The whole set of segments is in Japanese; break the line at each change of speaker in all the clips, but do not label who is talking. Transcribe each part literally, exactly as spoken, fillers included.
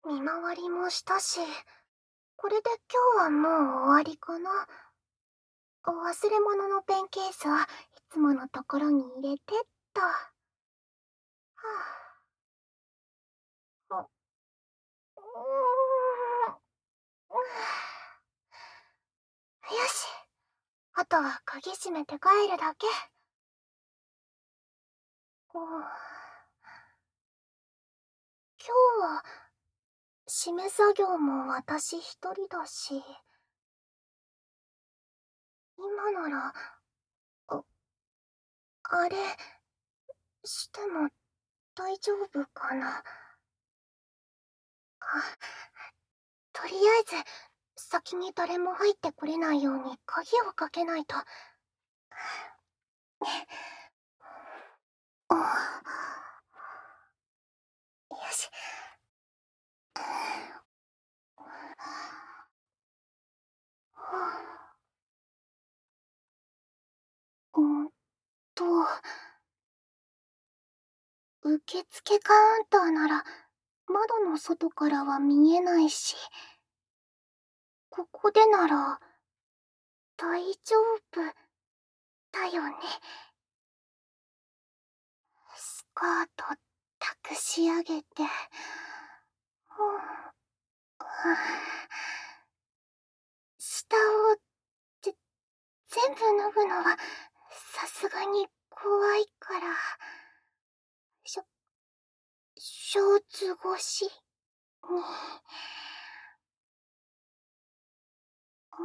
見回りもしたし、これで今日はもう終わりかな。忘れ物のペンケースはいつものところに入れてっと。はぁ、あ、うーん、よし。あとは鍵閉めて帰るだけ。うん、今日は締め作業も私一人だし、今なら、あ、あれ、しても大丈夫かな。あ、とりあえず、先に誰も入ってこれないように鍵をかけないと。よし。うんと、受付カウンターなら窓の外からは見えないし、ここでなら大丈夫だよね。スカート託し上げて、うん、下をぜ全部脱ぐのはさすがに怖いから、ショショーツ越しに、うん、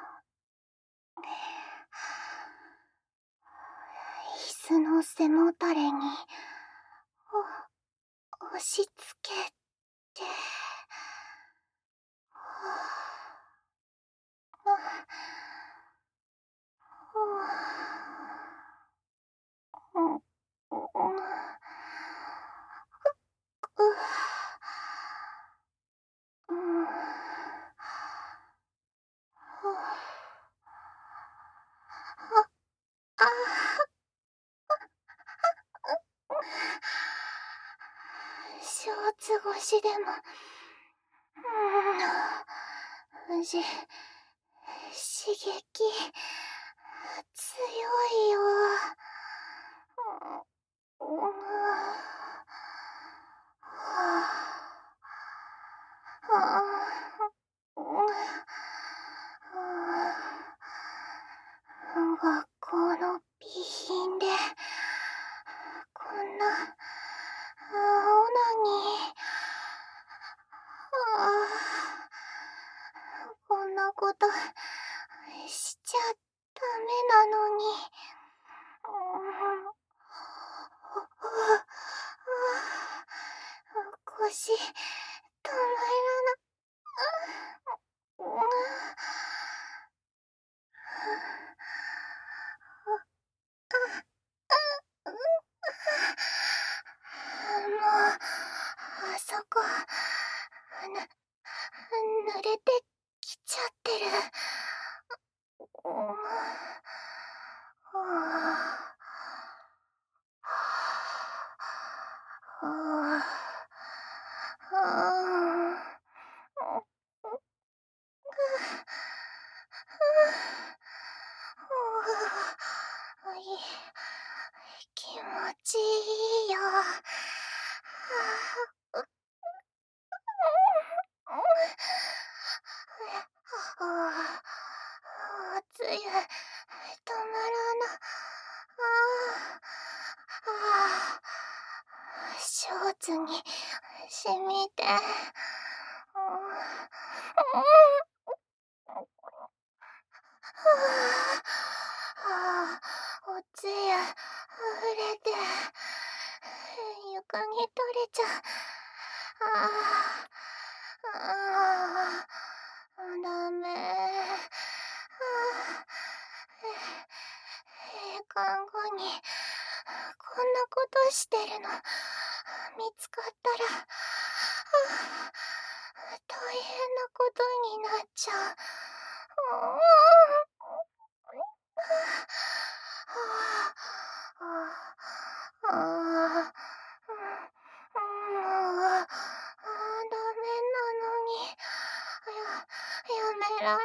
椅子の背もたれにお押し付けて、うん、うん、うん、あ、ショーツ越しでも、うん、じ、刺激、強いよ。うん、はあ、はあ、うん、学校の備品で、こんな、青なに、ああ、こんなことしちゃダメなのに。うん、腰止まらな、うん、もうあそこぬ濡れてきちゃってる。うん、はあ、はあ、はあ、あい、気持ちいいよ。おつゆ、止まらな。ああ、ショーツに染みて。ああ、おつゆ、溢れて、床に取れちゃう。ああ、ああ、ダメ。ああ、閉館後に、こんなことしてるの、見つかったら、ああ、大変なことになっちゃう。うん、ああ、ああ、もう、ああ、ダメられないよ。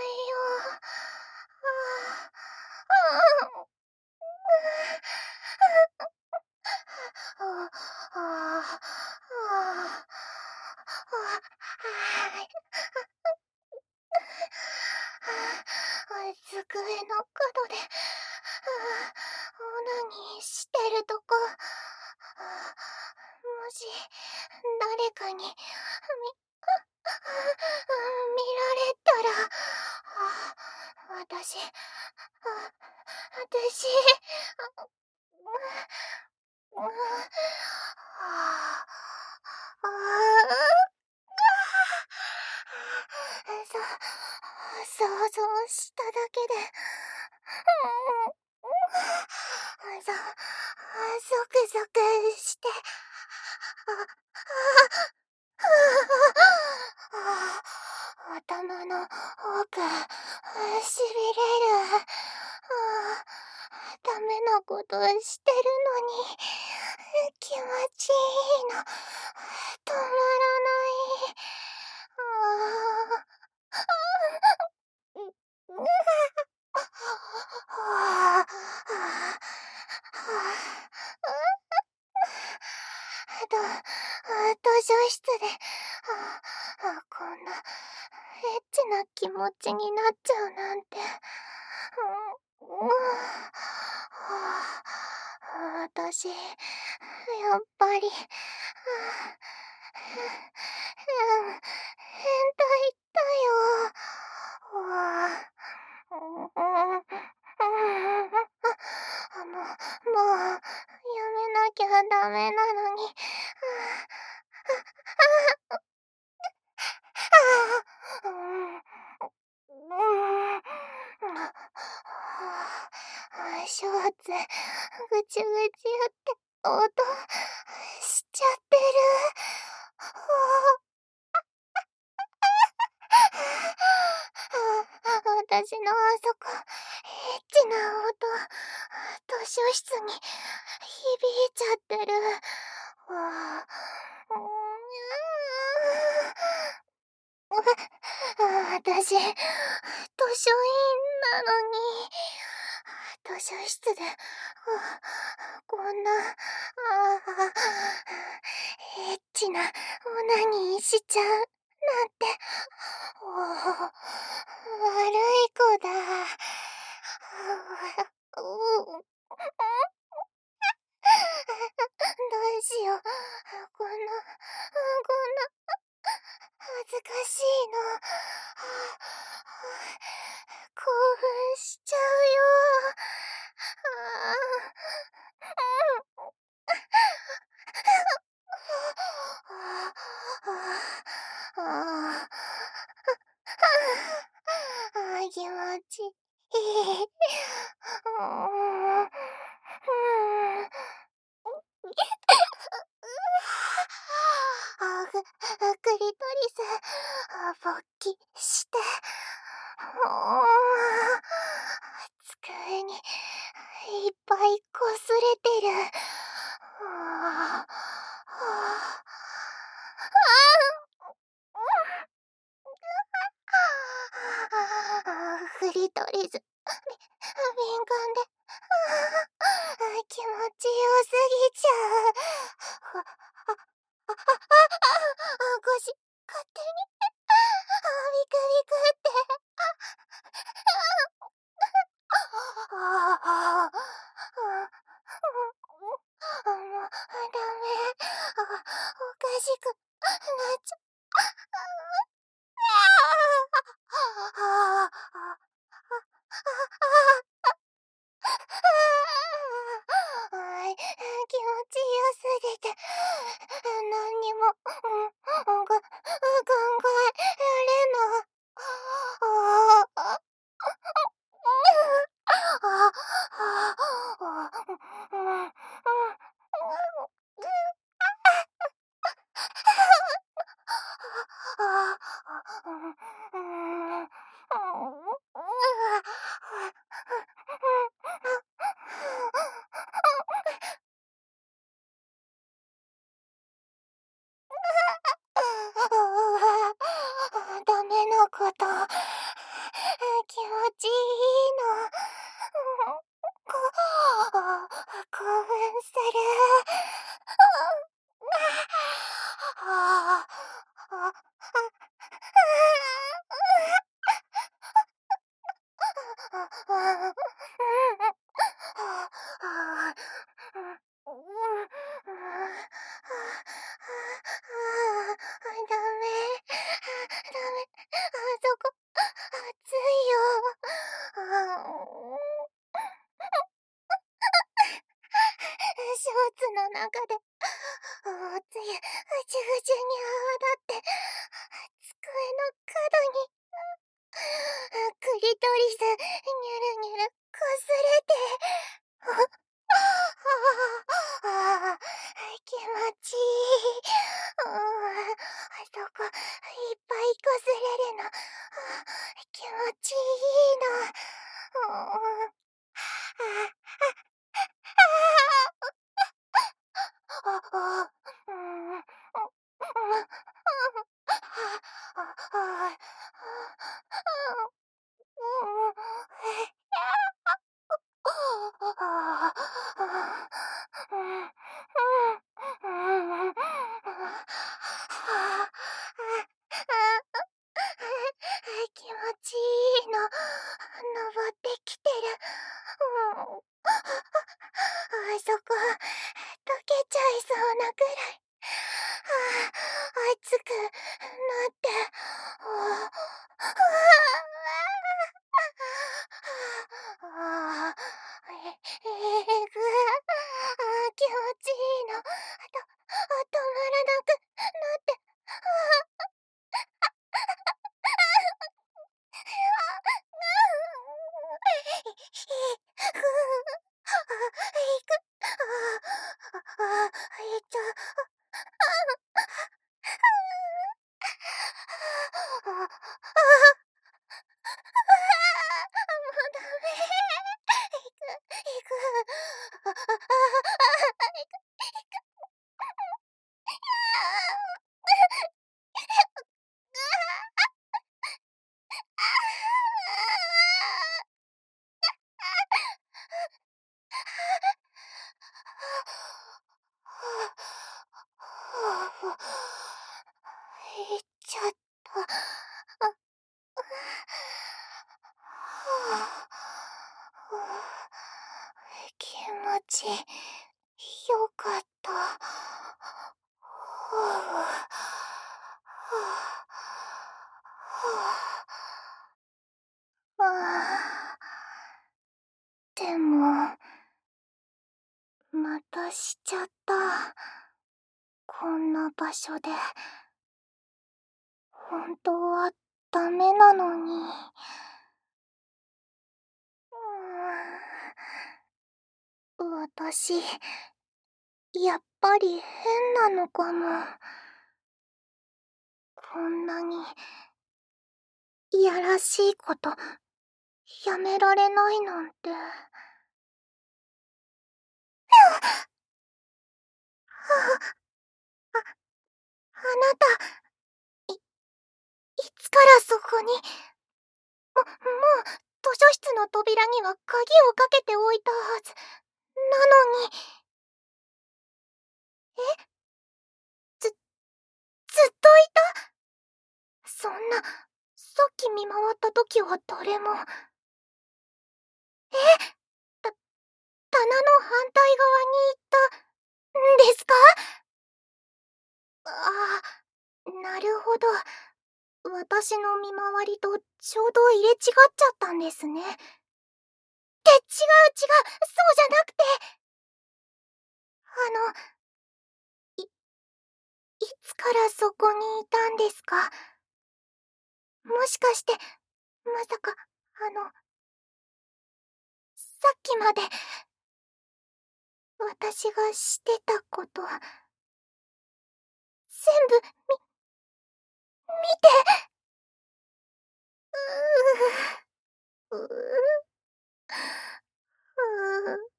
ああ。ああ。ああ。ああ。はい。机の角で、オナニーしてるとこ、もし誰かにみ見られたら、私、私、ああ。ああ。そ想像しただけで、ぞゾクゾクして、頭の奥、しびれる。ダメなことしてるのに気持ちいいの、止まらない。ああ。と、図書室で、こんなエッチな気持ちになっちゃうなんて。私、やっぱり、変態だよ。もう、もう、やめなきゃダメなのに。ショーツ、ぐちゅぐちゅって音しちゃってる。私のあそこ、エッチな音、図書室に響いちゃってる。わあ、私、図書委員なのに、図書室で、こんな、エッチなオナニーしちゃうなんて、悪い子だ。どうしよう、こんな、こんな、恥ずかしいの。興奮しちゃうよ。気持ちいい。クリトリス、勃起して、机にいっぱいこすれてる。クリトリス、敏感で、気持ちよすぎちゃう。腰、勝手に、ビクビクって。もう、ダメ。おかしくなっちゃ気持ちよすぎて、何にも、うん、が、考えられない。ダメなこと持ちいいの。こ、興奮する。ああ、あ、ダメ、ダメ、あそこ、熱いよ。ショーツの中で、おつゆ、ぐちゅぐちゅに泡立って、机の角に、クリトリス、ニュルニュル、こすれて、ああ、気持ちいい。あそこ、いっぱいこすれるの。気持ちいいの。あああ、うん、ああ、気持ちいいの。登ってきてる。あそこ、溶けちゃいそうなくらい。ああ、熱くなって、ああ、ああ、え、えぐ、あ、気持ちいいの。と、止まらなくなって、えっと、行っちゃった。あ、気持ちよかった。でも、またしちゃった。こんな場所で。本当はダメなのに。うーん、私、やっぱり変なのかも。こんなに、いやらしいこと、やめられないなんて。あなた、い、いつからそこに。も、もう、図書室の扉には鍵をかけておいたはず。なのに。え、ず、ずっといた？そんな、さっき見回った時は誰も。え、た、棚の反対側に行ったんですか？ああ、なるほど。私の見回りとちょうど入れ違っちゃったんですね。って、違う違う、そうじゃなくて。あの、い、いつからそこにいたんですか？もしかして、まさか、あの、さっきまで、私がしてたこと、全部、み、見て。うー、うー、うー、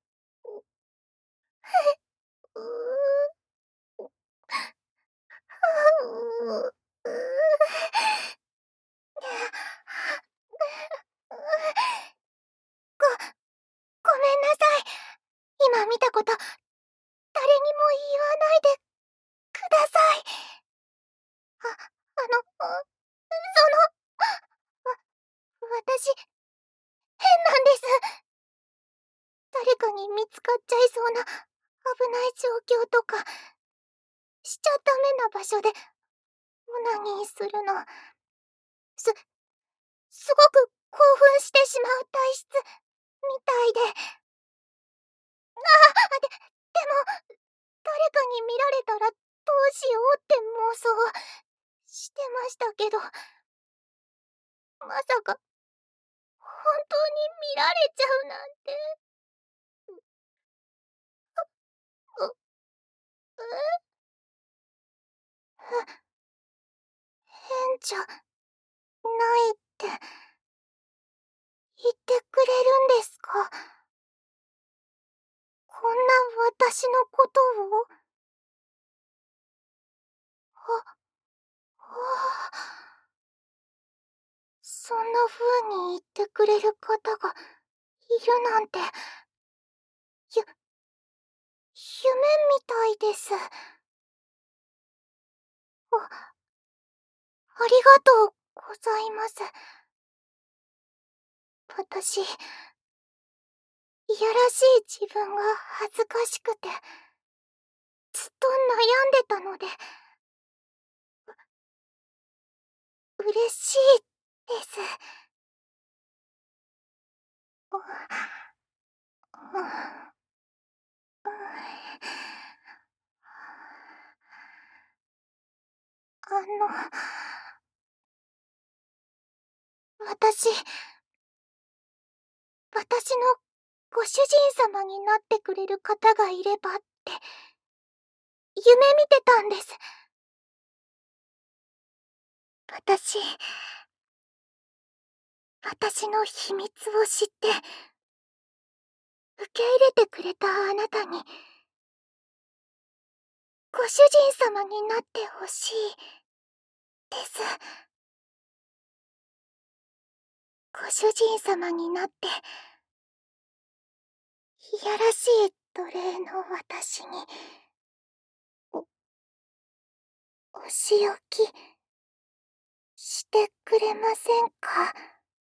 うー、うー、 私、変なんです。誰かに見つかっちゃいそうな危ない状況とか、しちゃダメな場所でオナニーするの、す、すごく興奮してしまう体質みたいで。ああ、で、でも、誰かに見られたらどうしようって妄想してましたけど、まさか、本当に見られちゃうなんて。う、う、えへ、変じゃないって言ってくれるんですか？こんな私のことを？は、はあ。そんな風に言ってくれる方がいるなんて、ゆ、夢みたいです。あ、ありがとうございます。私、いやらしい自分が恥ずかしくて、ずっと悩んでたので、う、嬉しいです。う、う、う、あの、私、私のご主人様になってくれる方がいればって、夢見てたんです。私、私の秘密を知って、受け入れてくれたあなたに、ご主人様になってほしい、です。ご主人様になって、いやらしい奴隷の私に、お、お仕置き、してくれませんか？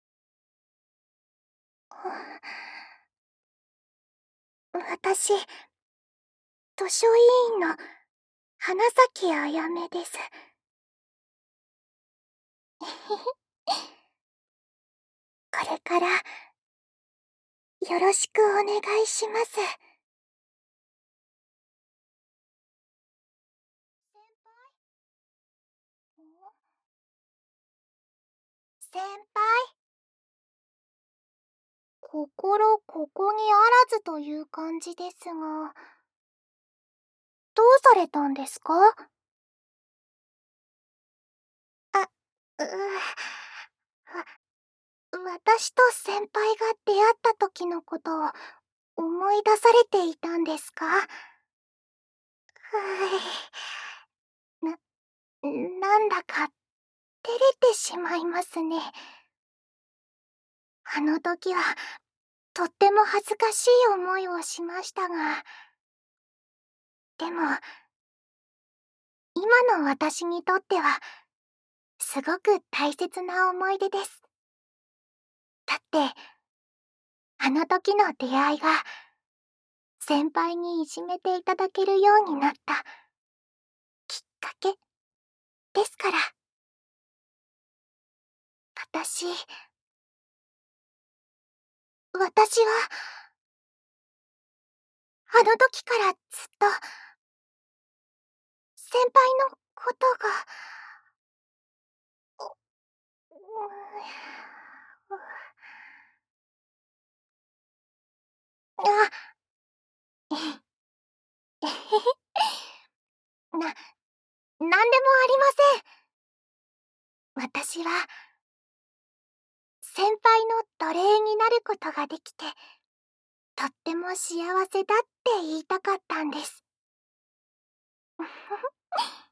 私、図書委員の花咲あやめです。これから、よろしくお願いします。先輩？先輩？心ここにあらずという感じですが、どうされたんですか？あ、うう、わ、私と先輩が出会った時のことを思い出されていたんですか？はい。な、なんだか、照れてしまいますね。あの時は、とっても恥ずかしい思いをしましたが、でも、今の私にとっては、すごく大切な思い出です。だって、あの時の出会いが、先輩にいじめていただけるようになったきっかけですから。私、私は、あの時からずっと、先輩のことが、お、うーん、あ、えへへ。な、なんでもありません。私は、先輩の奴隷になることができて、とっても幸せだって言いたかったんです。